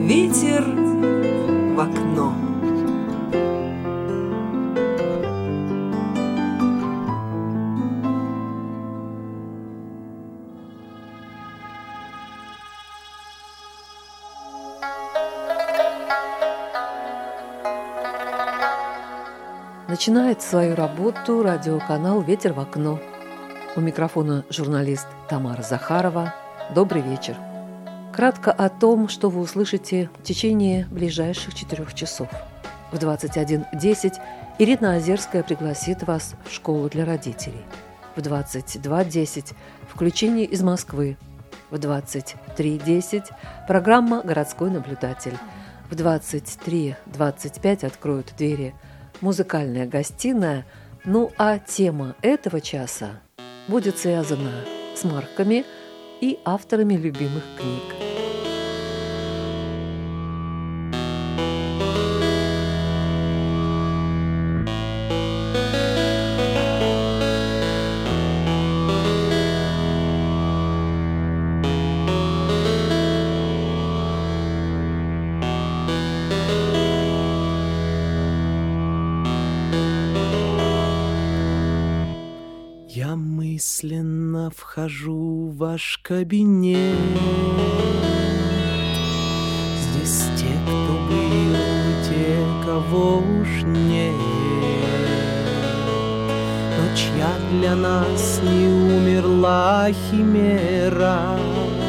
Ветер в окно. Начинает свою работу радиоканал «Ветер в окно». У микрофона журналист Тамара Захарова. Добрый вечер. Кратко о том, что вы услышите в течение ближайших 4 часов. В 21:10 Ирина Озерская пригласит вас в школу для родителей. В 22:10 включение из Москвы. В 23:10 программа «Городской наблюдатель». В 23:25 откроют двери музыкальная гостиная. Ну а тема этого часа будет связана с марками и авторами любимых книг. Я мысленно вхожу в ваш кабинет. Здесь те, кто был, те, кого уж нет, но чья для нас не умерла химера,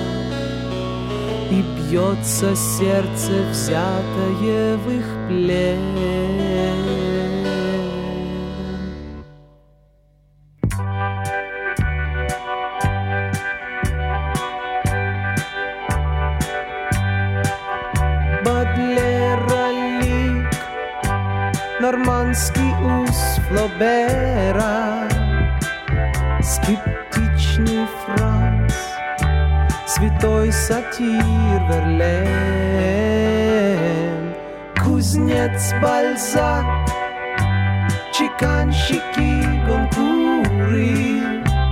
и бьется сердце, взятое в их плен. Нормандский ус Флобера, скептичный Франц, святой сатир Верлен, кузнец Бальзак, чеканщики Гонкуры,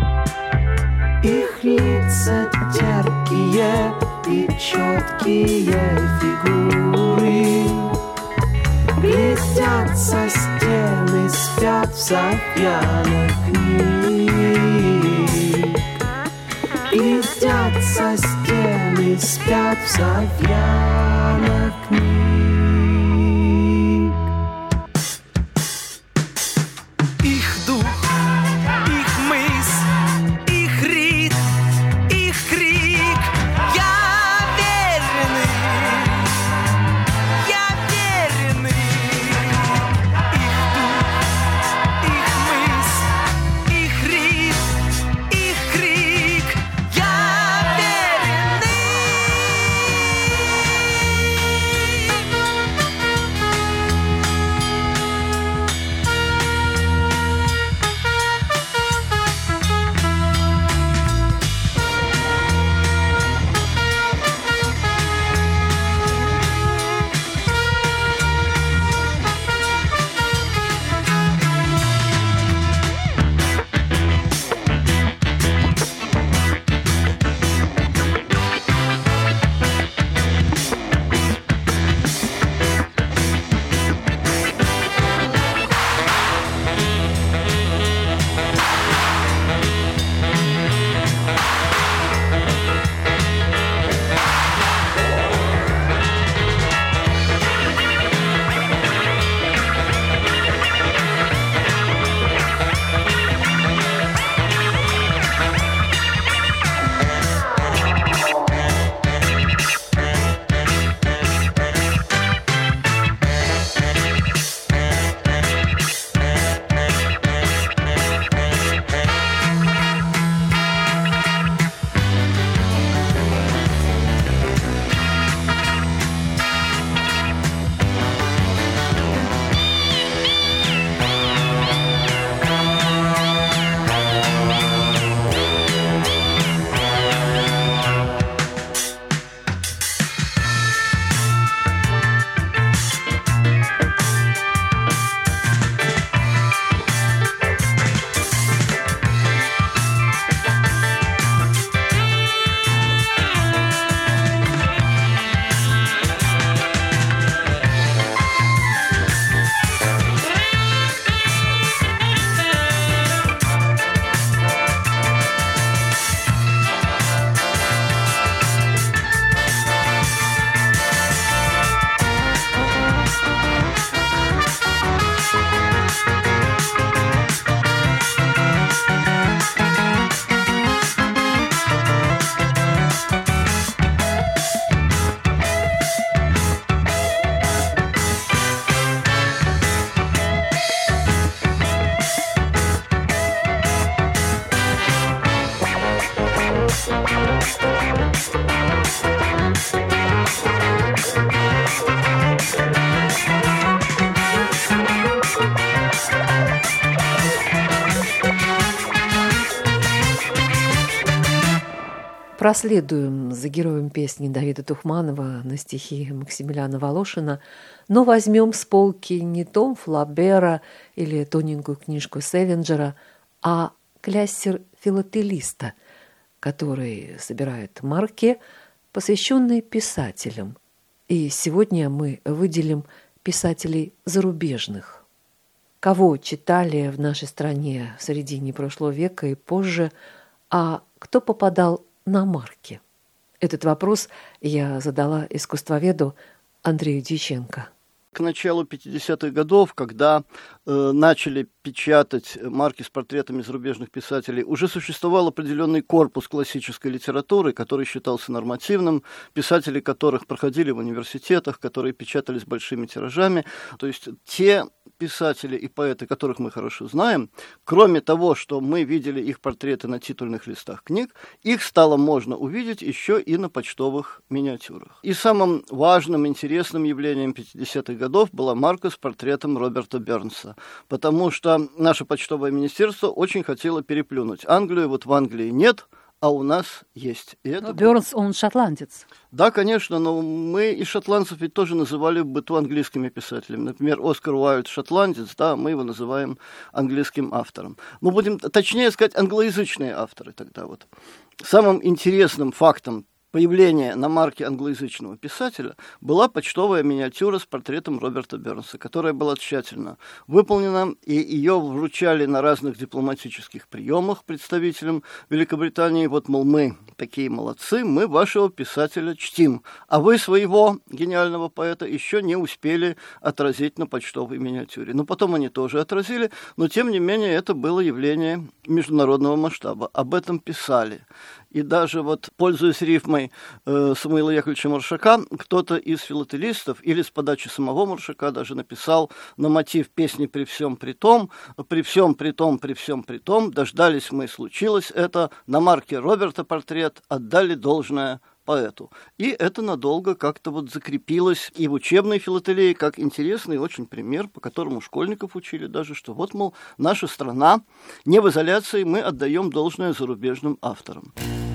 их лица терпкие и четкие фигуры. Глядят со стены, спят в софьяных книг. Глядят со стены, спят в софьяных книг. Их дух, их мысль, их ритм, их крик. Я верный, я верный. Проследуем за героем песни Давида Тухманова на стихи Максимилиана Волошина, но возьмем с полки не том Флабера или тоненькую книжку Селлинджера, а кляссер филателиста, который собирает марки, посвященные писателям. И сегодня мы выделим писателей зарубежных. Кого читали в нашей стране в середине прошлого века и позже, а кто попадал на марки? Этот вопрос я задала искусствоведу Андрею Дьяченко. К началу 50-х годов, когда начали печатать марки с портретами зарубежных писателей, уже существовал определенный корпус классической литературы, который считался нормативным, писатели которых проходили в университетах, которые печатались большими тиражами. То есть те писатели и поэты, которых мы хорошо знаем, кроме того, что мы видели их портреты на титульных листах книг, их стало можно увидеть еще и на почтовых миниатюрах. И самым важным, интересным явлением 50-х годов была марка с портретом Роберта Бернса, потому что наше почтовое министерство очень хотело переплюнуть Англию. Вот в Англии нет, а у нас есть. И это Бернс, он шотландец. Да, конечно, но мы и шотландцев ведь тоже называли в быту английскими писателями. Например, Оскар Уайльд шотландец, да, мы его называем английским автором. Ну, будем точнее сказать, англоязычные авторы тогда вот. Самым интересным фактом появления на марке англоязычного писателя была почтовая миниатюра с портретом Роберта Бернса, которая была тщательно выполнена, и ее вручали на разных дипломатических приемах представителям Великобритании. Вот, мол, мы такие молодцы, мы вашего писателя чтим, а вы своего гениального поэта еще не успели отразить на почтовой миниатюре. Но потом они тоже отразили, но тем не менее это было явление международного масштаба. Об этом писали. И даже вот, пользуясь рифмой Самуила Яковлевича Маршака, кто-то из филателистов или с подачи самого Маршака даже написал на мотив песни «При всем при том», «При всем при том, при всем при том, дождались мы, случилось это, на марке Роберта портрет, отдали должное поэту». И это надолго как-то вот закрепилось и в учебной филателии как интересный очень пример, по которому школьников учили даже, что вот, мол, наша страна не в изоляции, мы отдаем должное зарубежным авторам.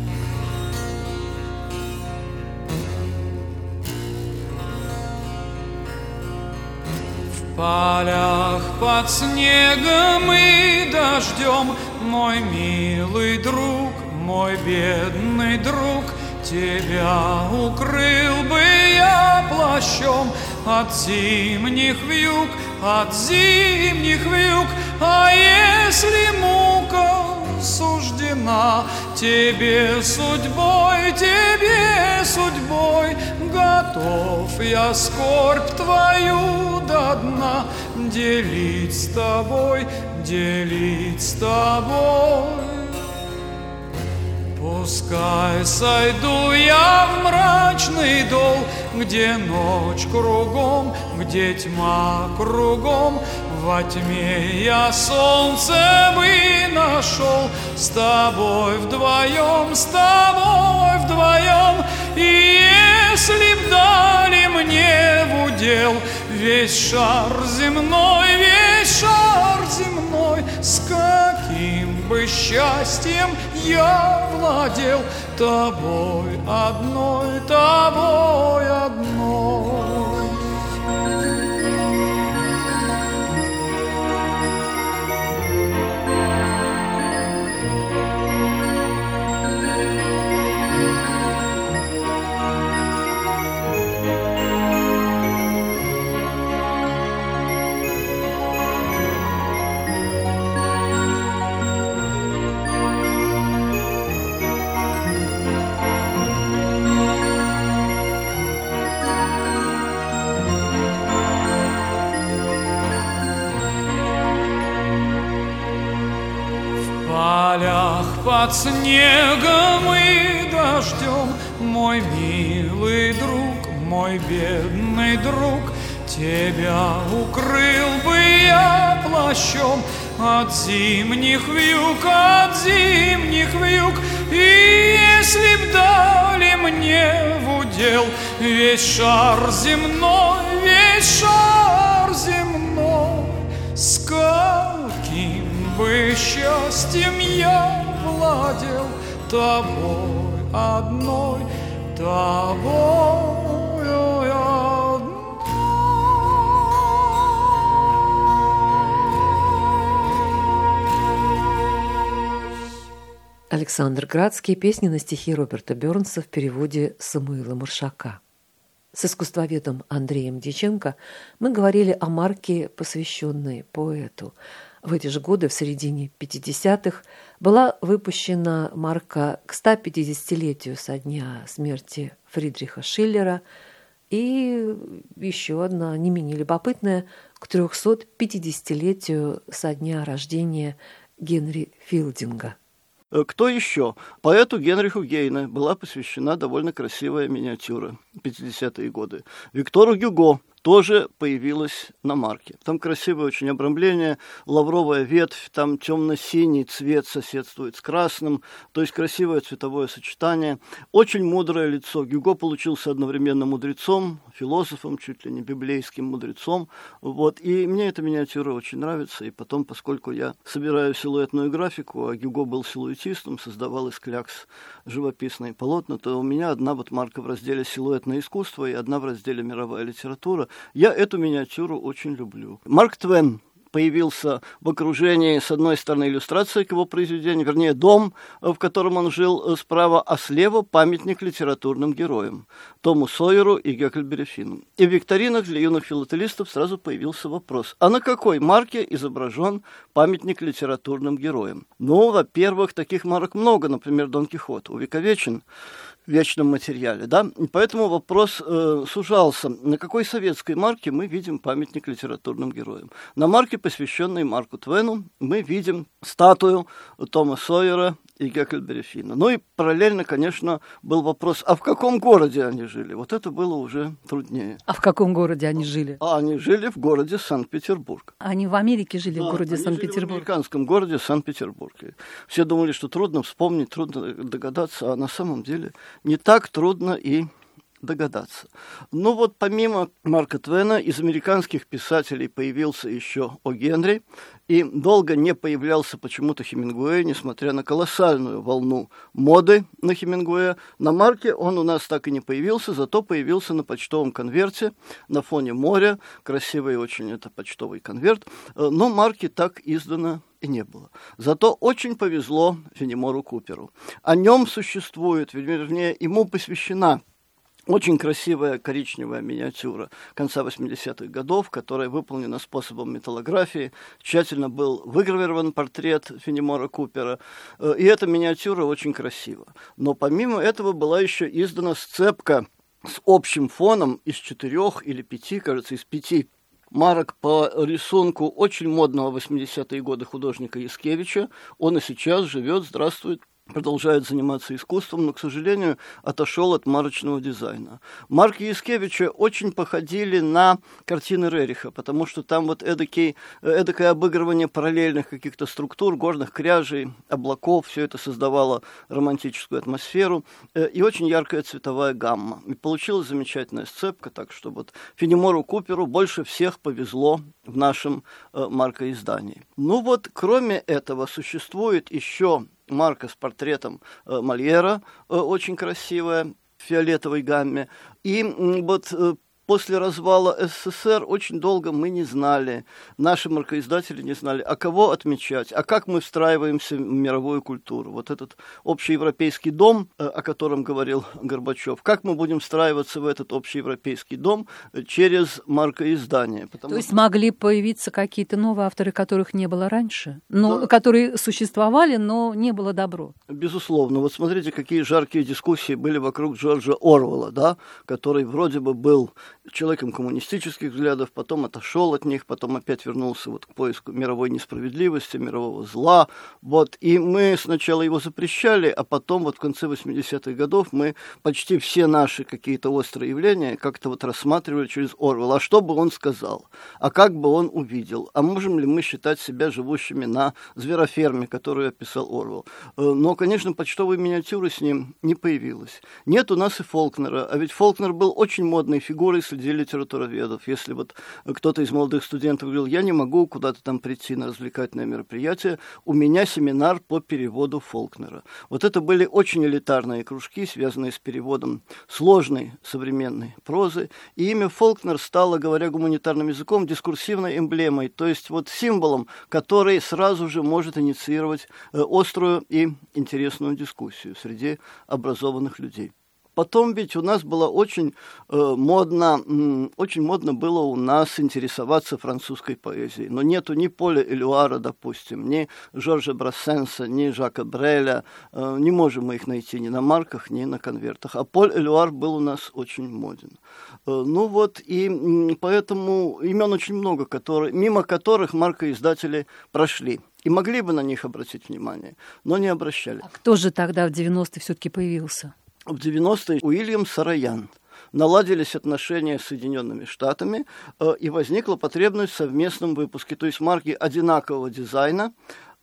В полях под снегом и дождем, мой милый друг, мой бедный друг, тебя укрыл бы я плащом от зимних вьюг, от зимних вьюг. А если мука суждена тебе судьбой, готов я скорбь твою до дна делить с тобой, делить с тобой. Пускай сойду я в мрачный дол, где ночь кругом, где тьма кругом, во тьме я солнце бы нашел, с тобой вдвоем, с тобой вдвоем. И если б дали мне в удел весь шар земной, с каким бы счастьем я владел тобой одной, тобой одной. Под снегом и дождем, мой милый друг, мой бедный друг, тебя укрыл бы я плащом от зимних вьюг, от зимних вьюг. И если б дали мне в удел весь шар земной, весь шар земной, с каким бы счастьем я владел тобой одной, тобою одной. Александр Градский. Песни на стихи Роберта Бёрнса в переводе Самуила Маршака. С искусствоведом Андреем Дьяченко мы говорили о марке, посвященной поэту. В эти же годы, в середине 50-х, была выпущена марка к 150-летию со дня смерти Фридриха Шиллера и еще одна, не менее любопытная, к 350-летию со дня рождения Генри Филдинга. Кто еще? Поэту Генриху Гейне была посвящена довольно красивая миниатюра 50-е годы. Виктору Гюго тоже появилась на марке. Там красивое очень обрамление, лавровая ветвь, там темно-синий цвет соседствует с красным, то есть красивое цветовое сочетание. Очень мудрое лицо. Гюго получился одновременно мудрецом, философом, чуть ли не библейским мудрецом. Вот. И мне эта миниатюра очень нравится. И потом, поскольку я собираю силуэтную графику, а Гюго был силуэтистом, создавал из клякс живописные полотна, то у меня одна вот марка в разделе «Силуэтное искусство» и одна в разделе «Мировая литература». Я эту миниатюру очень люблю. Марк Твен появился в окружении, с одной стороны, иллюстрации к его произведению, вернее, дом, в котором он жил, справа, а слева памятник литературным героям Тому Сойеру и Гекльберри Финну. И в викторинах для юных филателистов сразу появился вопрос, а на какой марке изображен памятник литературным героям? Ну, во-первых, таких марок много, например, Дон Кихот увековечен в вечном материале, да, и поэтому вопрос сужался. На какой советской марке мы видим памятник литературным героям? На марке, посвященной Марку Твену, мы видим статую Тома Сойера и Гекльберри Финна. Ну и параллельно, конечно, был вопрос, а в каком городе они жили? Вот это было уже труднее. А в каком городе они жили? А они жили в городе Санкт-Петербург. Они в Америке жили, да, в городе Санкт-Петербург? Жили в американском городе Санкт-Петербург. Все думали, что трудно вспомнить, трудно догадаться, а на самом деле не так трудно и догадаться. Ну вот помимо Марка Твена из американских писателей появился еще О. Генри, и долго не появлялся почему-то Хемингуэй, несмотря на колоссальную волну моды на Хемингуэя. На марке он у нас так и не появился, зато появился на почтовом конверте на фоне моря. Красивый очень это почтовый конверт, но марки так издано и не было. Зато очень повезло Фенемору Куперу. О нем существует, вернее, ему посвящена очень красивая коричневая миниатюра конца 80-х годов, которая выполнена способом металлографии. Тщательно был выгравирован портрет Фенемора Купера. И эта миниатюра очень красива. Но помимо этого была еще издана сцепка с общим фоном из 4 или 5, кажется, из 5 марок по рисунку очень модного 80-е годы художника Яскевича. Он и сейчас живет, здравствует, продолжает заниматься искусством, но, к сожалению, отошел от марочного дизайна. Марки Яскевича очень походили на картины Рериха, потому что там вот эдакое обыгрывание параллельных каких-то структур, горных кряжей, облаков, все это создавало романтическую атмосферу и очень яркая цветовая гамма. И получилась замечательная сцепка, так что вот Фенемору Куперу больше всех повезло в нашем маркоиздании. Ну вот, кроме этого, существует еще марка с портретом Мольера, очень красивая, в фиолетовой гамме. И вот после развала СССР очень долго мы не знали, наши маркоиздатели не знали, а кого отмечать, а как мы встраиваемся в мировую культуру. Вот этот общеевропейский дом, о котором говорил Горбачев, как мы будем встраиваться в этот общеевропейский дом через маркоиздание. То есть могли появиться какие-то новые авторы, которых не было раньше, но да, которые существовали, но не было добро. Безусловно. Вот смотрите, какие жаркие дискуссии были вокруг Джорджа Оруэлла, да, который вроде бы был человеком коммунистических взглядов, потом отошел от них, потом опять вернулся вот к поиску мировой несправедливости, мирового зла. Вот. И мы сначала его запрещали, а потом вот в конце 80-х годов мы почти все наши какие-то острые явления как-то вот рассматривали через Орвелла. А что бы он сказал? А как бы он увидел? А можем ли мы считать себя живущими на звероферме, которую описал Орвелл? Но, конечно, почтовой миниатюры с ним не появилось. Нет у нас и Фолкнера, а ведь Фолкнер был очень модной фигурой среди литературоведов. Если вот кто-то из молодых студентов говорил, я не могу куда-то там прийти на развлекательное мероприятие, у меня семинар по переводу Фолкнера. Вот это были очень элитарные кружки, связанные с переводом сложной современной прозы, и имя Фолкнер стало, говоря гуманитарным языком, дискурсивной эмблемой, то есть вот символом, который сразу же может инициировать острую и интересную дискуссию среди образованных людей. Потом ведь у нас было очень модно было у нас интересоваться французской поэзией. Но нету ни Поля Элюара, допустим, ни Жоржа Брассенса, ни Жака Бреля. Не можем мы их найти ни на марках, ни на конвертах. А Поль Элюар был у нас очень моден. Ну вот, и поэтому имен очень много, мимо которых маркоиздатели прошли. И могли бы на них обратить внимание, но не обращали. А кто же тогда в 90-е все-таки появился? В 90-е Уильям Сароян. Наладились отношения с Соединенными Штатами, и возникла потребность в совместном выпуске. То есть марки одинакового дизайна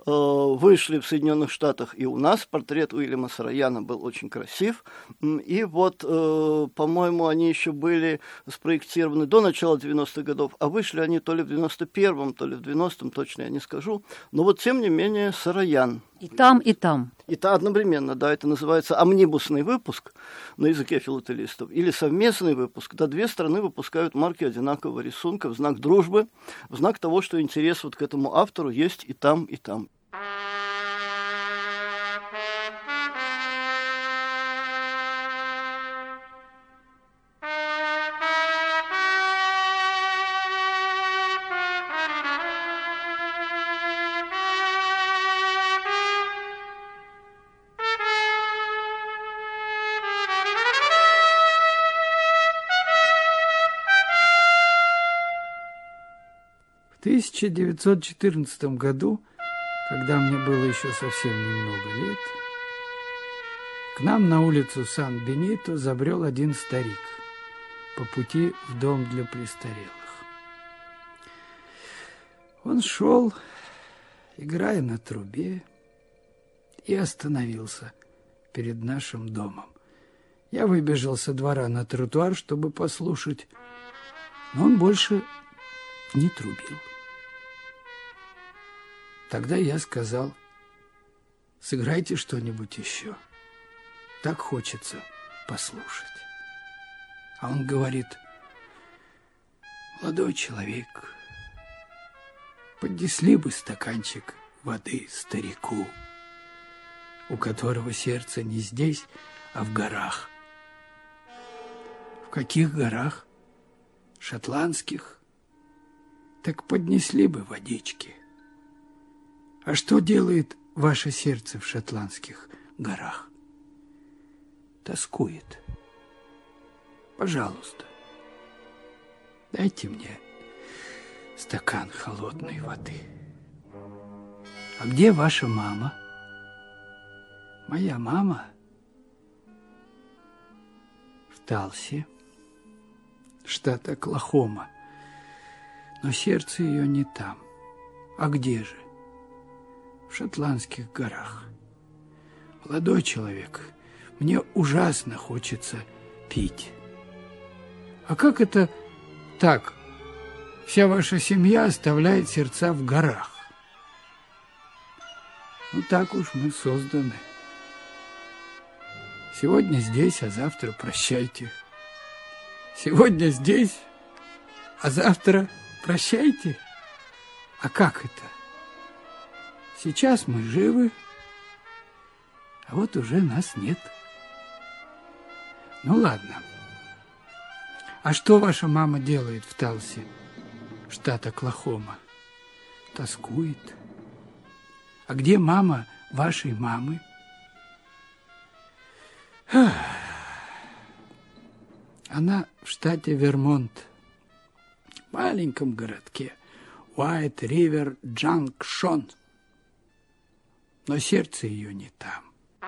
вышли в Соединенных Штатах и у нас. Портрет Уильяма Сарояна был очень красив. И вот, по-моему, они еще были спроектированы до начала 90-х годов, а вышли они то ли в 91-м, то ли в 90-м, точно я не скажу. Но вот, тем не менее, Сароян. И там, и там. И то одновременно, да, это называется амнибусный выпуск на языке филателистов или совместный выпуск. Да, две страны выпускают марки одинакового рисунка в знак дружбы, в знак того, что интерес вот к этому автору есть и там, и там. В 1914 году, когда мне было еще совсем немного лет, к нам на улицу Сан-Бенито забрел один старик по пути в дом для престарелых. Он шел, играя на трубе, и остановился перед нашим домом. Я выбежал со двора на тротуар, чтобы послушать, но он больше не трубил. Тогда я сказал, сыграйте что-нибудь еще. Так хочется послушать. А он говорит, молодой человек, поднесли бы стаканчик воды старику, у которого сердце не здесь, а в горах. В каких горах? Шотландских. Так поднесли бы водички. А что делает ваше сердце в шотландских горах? Тоскует. Пожалуйста, дайте мне стакан холодной воды. А где ваша мама? Моя мама в Талсе, штат Оклахома. Но сердце ее не там. А где же? В шотландских горах. Молодой человек, мне ужасно хочется пить. А как это так? Вся ваша семья оставляет сердца в горах. Ну, так уж мы созданы. Сегодня здесь, а завтра прощайте. Сегодня здесь, а завтра прощайте. А как это? Сейчас мы живы, а вот уже нас нет. Ну, ладно. А что ваша мама делает в Талсе, штат Оклахома? Тоскует. А где мама вашей мамы? Она в штате Вермонт, в маленьком городке Уайт-Ривер-Джанкшон. Но сердце ее не там.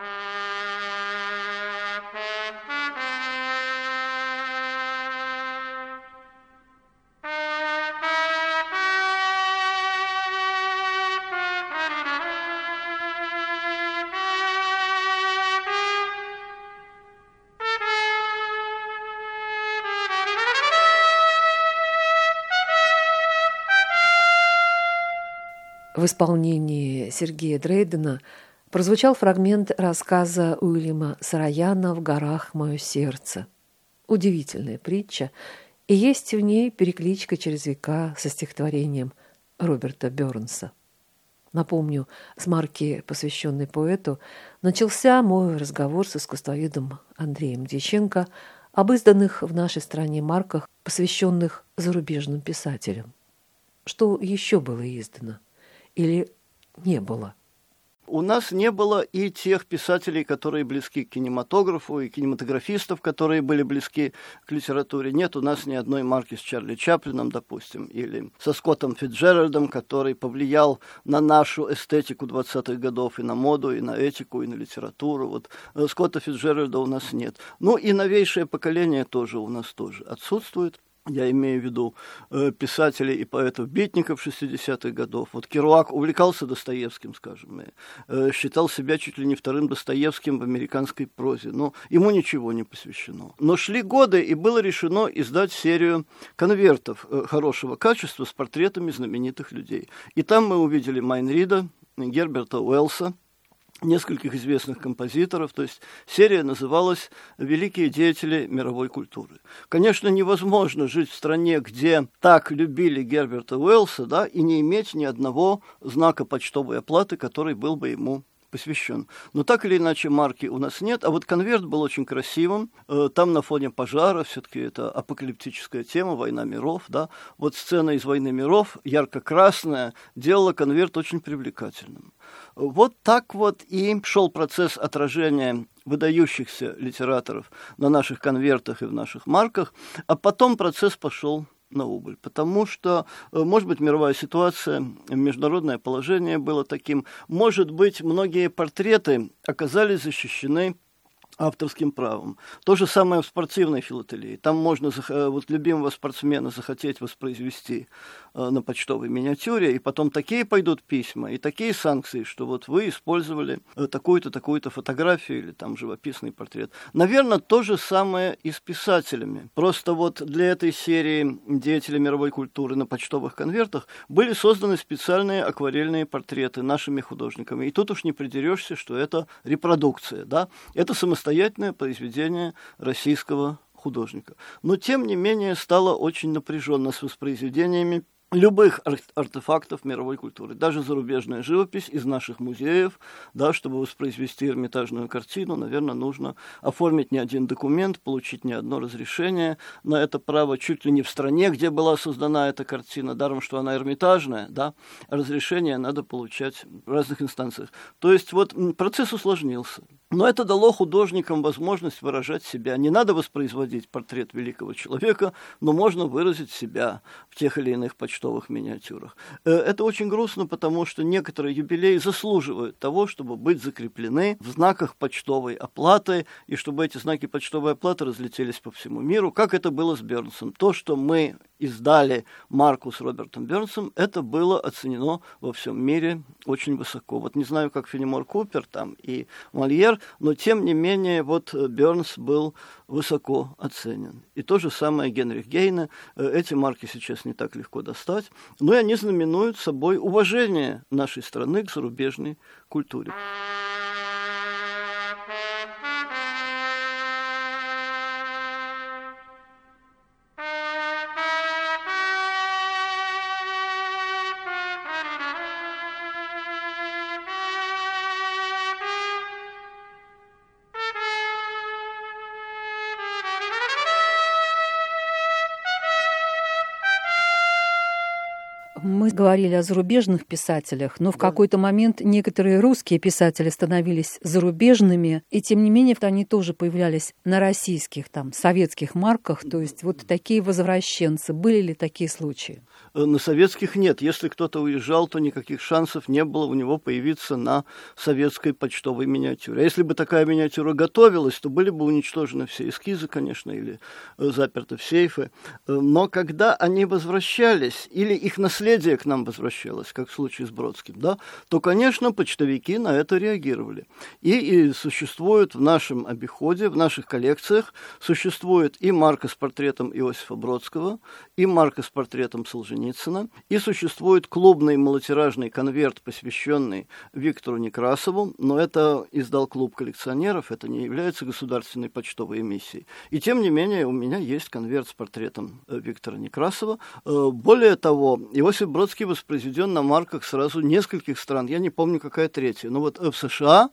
В исполнении Сергея Дрейдена прозвучал фрагмент рассказа Уильяма Сараяна «В горах мое сердце». Удивительная притча, и есть в ней перекличка через века со стихотворением Роберта Бёрнса. Напомню, с марки, посвященной поэту, начался мой разговор с искусствоведом Андреем Дьяченко об изданных в нашей стране марках, посвященных зарубежным писателям. Что еще было издано? Или не было? У нас не было и тех писателей, которые близки к кинематографу, и кинематографистов, которые были близки к литературе. Нет у нас ни одной марки с Чарли Чаплином, допустим, или со Скоттом Фицджеральдом, который повлиял на нашу эстетику 20-х годов, и на моду, и на этику, и на литературу. Вот Скотта Фицджеральда у нас нет. Ну и новейшее поколение тоже у нас тоже отсутствует. Я имею в виду писателей и поэтов-битников 60-х годов. Вот Керуак увлекался Достоевским, скажем, и считал себя чуть ли не вторым Достоевским в американской прозе. Но ему ничего не посвящено. Но шли годы, и было решено издать серию конвертов хорошего качества с портретами знаменитых людей. И там мы увидели Майнрида, Герберта Уэллса, нескольких известных композиторов, то есть серия называлась «Великие деятели мировой культуры». Конечно, невозможно жить в стране, где так любили Герберта Уэллса, да, и не иметь ни одного знака почтовой оплаты, который был бы ему посвящен. Но так или иначе марки у нас нет, а вот конверт был очень красивым, там на фоне пожара, все-таки это апокалиптическая тема, война миров, да, вот сцена из «Войны миров», ярко-красная, делала конверт очень привлекательным. Вот так вот и шел процесс отражения выдающихся литераторов на наших конвертах и в наших марках, а потом процесс пошел на убыль, потому что, может быть, мировая ситуация, международное положение было таким, может быть, многие портреты оказались защищены авторским правом. То же самое в спортивной филателии. Там можно вот любимого спортсмена захотеть воспроизвести на почтовой миниатюре, и потом такие пойдут письма, и такие санкции, что вот вы использовали такую-то, такую-то фотографию или там живописный портрет. Наверное, то же самое и с писателями. Просто вот для этой серии деятелей мировой культуры на почтовых конвертах были созданы специальные акварельные портреты нашими художниками. И тут уж не придерешься, что это репродукция, да? Это самостоятельное произведение российского художника. Но, тем не менее, стало очень напряженно с воспроизведениями любых артефактов мировой культуры, даже зарубежная живопись из наших музеев, да, чтобы воспроизвести Эрмитажную картину, наверное, нужно оформить не один документ, получить не одно разрешение на это право, чуть ли не в стране, где была создана эта картина, даром, что она Эрмитажная, да, разрешение надо получать в разных инстанциях. То есть вот процесс усложнился. Но это дало художникам возможность выражать себя. Не надо воспроизводить портрет великого человека, но можно выразить себя в тех или иных почтовых миниатюрах. Это очень грустно, потому что некоторые юбилеи заслуживают того, чтобы быть закреплены в знаках почтовой оплаты, и чтобы эти знаки почтовой оплаты разлетелись по всему миру, как это было с Бёрнсом. То, что мы издали марку с Робертом Бёрнсом, это было оценено во всем мире очень высоко. Вот не знаю, как Фенемор Купер там и Мольер, но тем не менее вот Бёрнс был высоко оценен. И то же самое Генрих Гейне. Эти марки сейчас не так легко достать, но и они знаменуют собой уважение нашей страны к зарубежной культуре. Мы говорили о зарубежных писателях, но в какой-то момент некоторые русские писатели становились зарубежными, и тем не менее они тоже появлялись на российских, советских марках, то есть вот такие возвращенцы. Были ли такие случаи? На советских нет. Если кто-то уезжал, то никаких шансов не было у него появиться на советской почтовой миниатюре. А если бы такая миниатюра готовилась, то были бы уничтожены все эскизы, конечно, или заперты в сейфы. Но когда они возвращались, или их наследие к нам возвращалось, как в случае с Бродским, да, то, конечно, почтовики на это реагировали. И существует в нашем обиходе, в наших коллекциях, существует и марка с портретом Иосифа Бродского, и марка с портретом Солженицына, и существует клубный малотиражный конверт, посвященный Виктору Некрасову, но это издал клуб коллекционеров, это не является государственной почтовой эмиссией. И тем не менее у меня есть конверт с портретом Виктора Некрасова. Более того, Иосиф Бродский воспроизведен на марках сразу нескольких стран, я не помню, какая третья, но вот в США,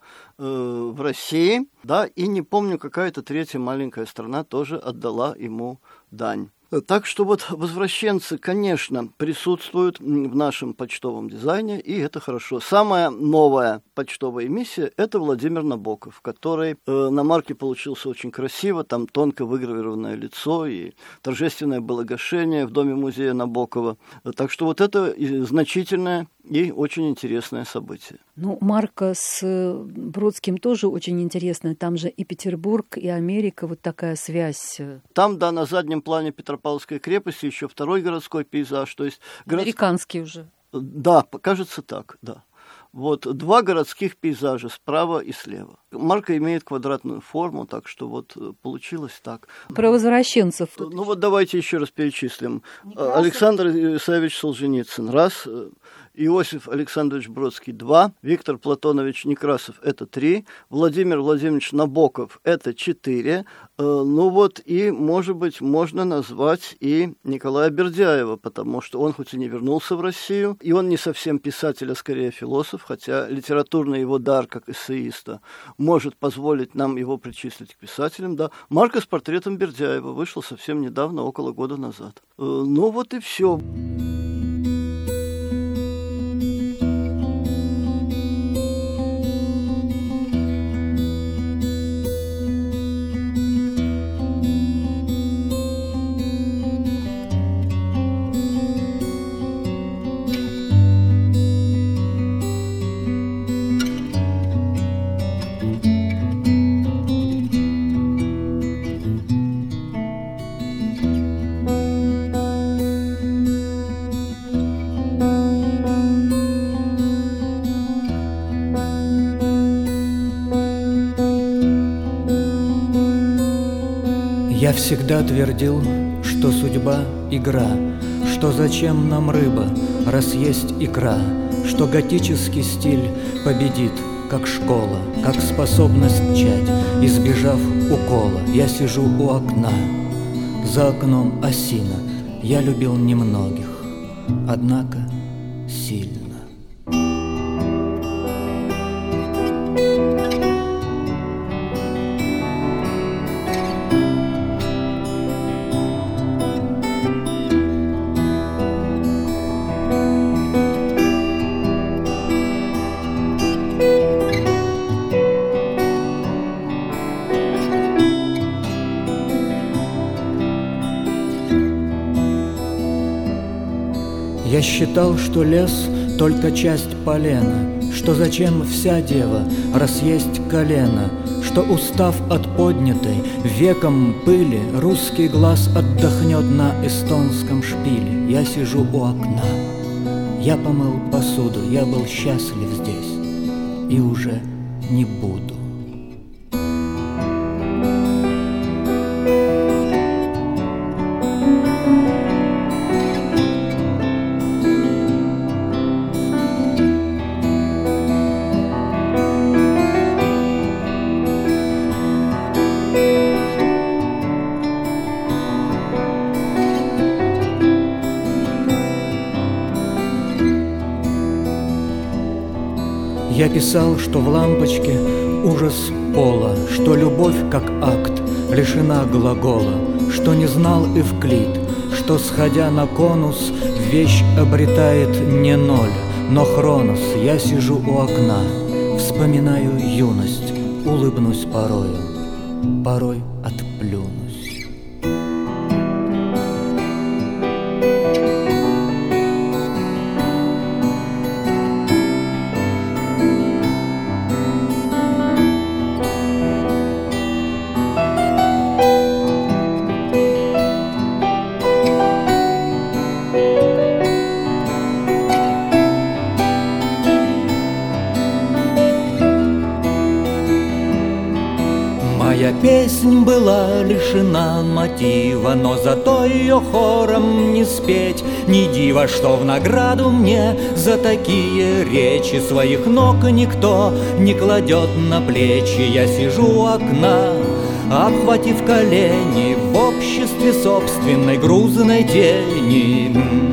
в России, да, и не помню, какая-то третья маленькая страна тоже отдала ему дань. Так что вот возвращенцы, конечно, присутствуют в нашем почтовом дизайне, и это хорошо. Самая новая почтовая эмиссия – это Владимир Набоков, который на марке получился очень красиво, там тонко выгравированное лицо и торжественное благошение в доме-музея Набокова. Так что вот это значительное и очень интересное событие. Марка с Бродским тоже очень интересная. Там же и Петербург, и Америка, вот такая связь. Там, да, на заднем плане Петропавловской крепости еще второй городской пейзаж. То есть американский уже. Да, кажется так, да. Вот два городских пейзажа справа и слева. Марка имеет квадратную форму, так что вот получилось так. Про возвращенцев. Вот давайте еще раз перечислим. Александр Исаевич Солженицын – раз, Иосиф Александрович Бродский – 2, Виктор Платонович Некрасов – это 3, Владимир Владимирович Набоков – это 4, и, может быть, можно назвать и Николая Бердяева, потому что он хоть и не вернулся в Россию, и он не совсем писатель, а скорее философ, хотя литературный его дар как эссеиста может позволить нам его причислить к писателям, да. Марка с портретом Бердяева вышла совсем недавно, около года назад. Вот и все. Я всегда твердил, что судьба — игра, что зачем нам рыба, раз есть икра, что готический стиль победит, как школа, как способность чать, избежав укола. Я сижу у окна, за окном осина, я любил немногих, однако сильно. Я считал, что лес — только часть полена, что зачем вся дева, раз есть колено, что, устав от поднятой веком пыли, русский глаз отдохнет на эстонском шпиле. Я сижу у окна, я помыл посуду, я был счастлив здесь и уже не буду. Я писал, что в лампочке ужас пола, что любовь как акт лишена глагола, что не знал Эвклид, что, сходя на конус, Вещь обретает не ноль, но хронос. Я сижу у окна, вспоминаю юность, улыбнусь порою, порой отплюнусь. Моя песнь была лишена мотива, но зато ее хором не спеть. Не диво, что в награду мне за такие речи своих ног никто не кладет на плечи. Я сижу у окна, обхватив колени, в обществе собственной грузной тени.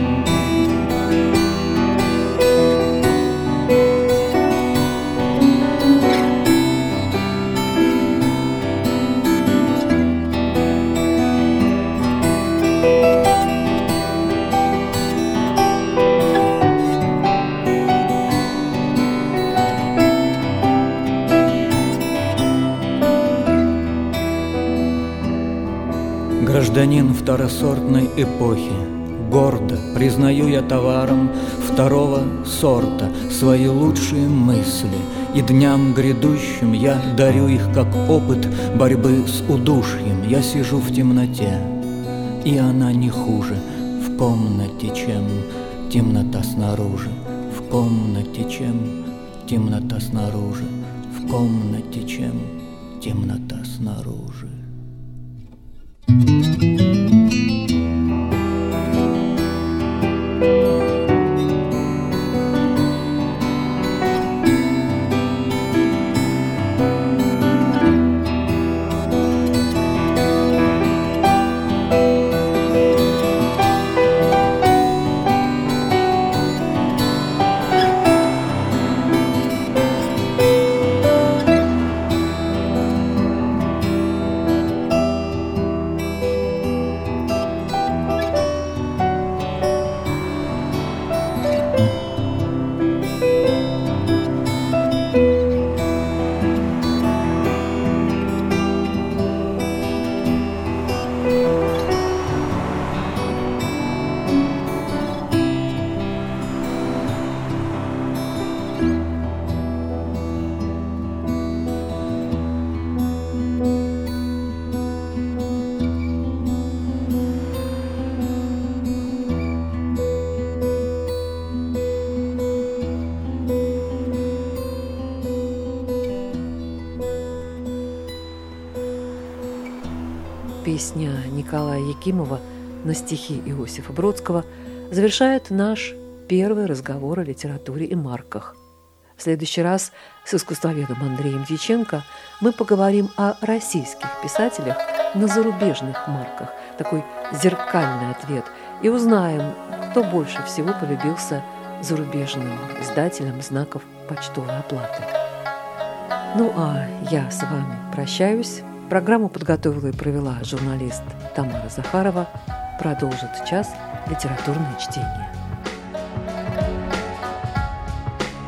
Гражданин второсортной эпохи, гордо признаю я товаром второго сорта свои лучшие мысли, и дням грядущим я дарю их как опыт борьбы с удушьем. Я сижу в темноте, и она не хуже в комнате, чем темнота снаружи, в комнате, чем темнота снаружи, в комнате, чем темнота снаружи. Песня Николая Якимова на стихи Иосифа Бродского завершает наш первый разговор о литературе и марках. В следующий раз с искусствоведом Андреем Дьяченко мы поговорим о российских писателях на зарубежных марках, такой зеркальный ответ, и узнаем, кто больше всего полюбился зарубежным издателям знаков почтовой оплаты. Ну а я с вами прощаюсь. Программу подготовила и провела журналист Тамара Захарова. Продолжит час литературное чтение.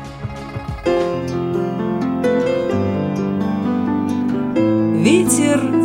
Ветер